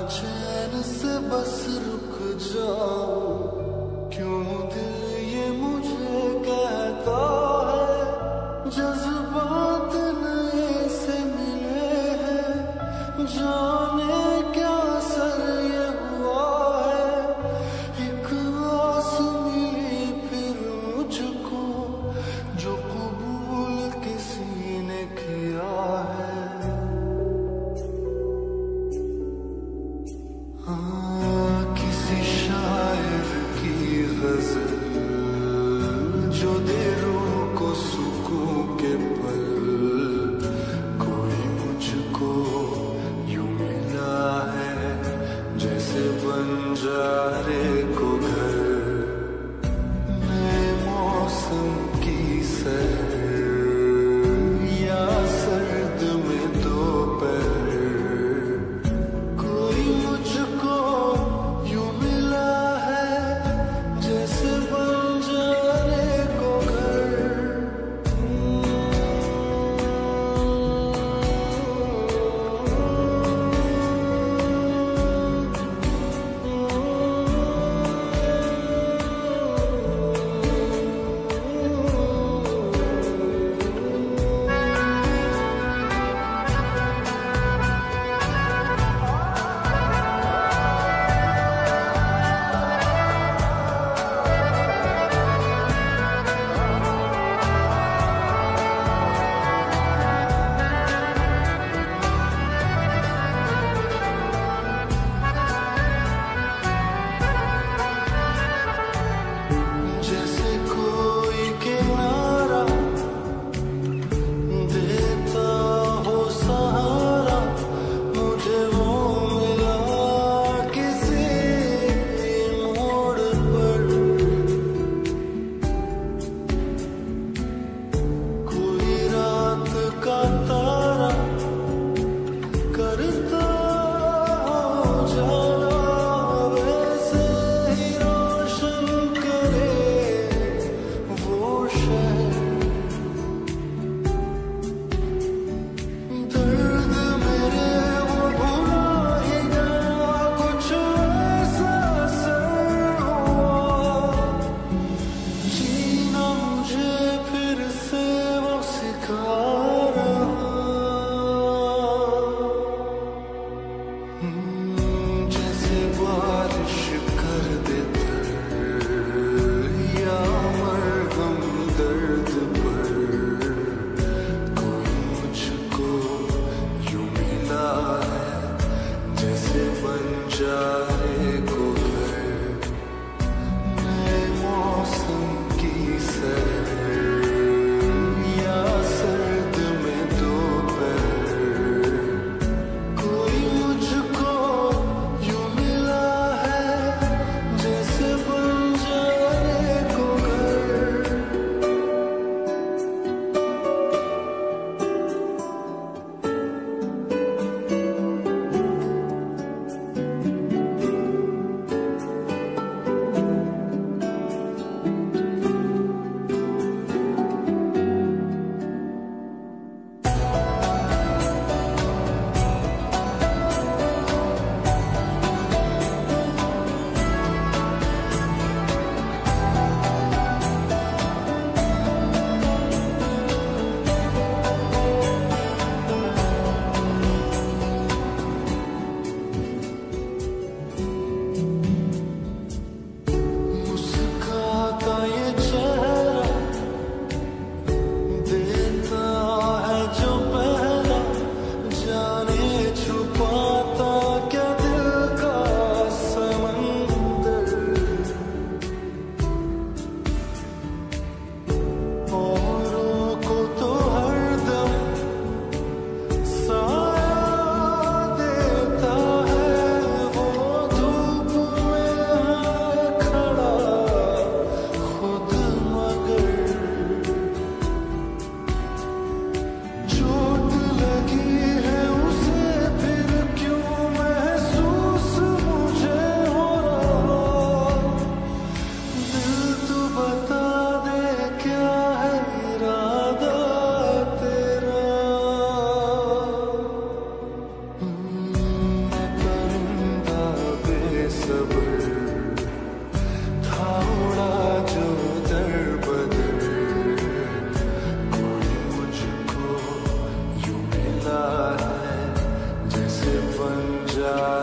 चैन से बस रुक जाओ, क्यों दिल ये मुझे कहता है, जज्बात नए से मिले हैं, जाने क्या सर ये हुआ है, एक आस मिली फिर मुझको, जो कबूल किसी ने किया है। किसी शायर की गजल जो दे रूह को सुकून के पल, कोई मुझको यूं मिला है जैसे बंजारे को घर, नए मौसम की सैर या सर्द में दोपहर, कोई मुझको यूं मिला है जैसे बंजारे को घर। जैसे कोई किनारा देता हो सहारा, मुझे वो मिला किसी मोड़ पर, कोई रात का तारा करता हो जाला, वैसे ही रोशन करे वो शहर। दर्द मेरे वो भुला ही गया, कुछ ऐसा असर हुआ, जीना मुझे फिर से वो सिखा रहा। जैसे बारिश कर देता या मरहम दर्द पर, कोई मुझको यूं मिला है जैसे बंजारे को घर, नए मौसम की सैर या सर्द में दोपहर, कोई मुझको प्यार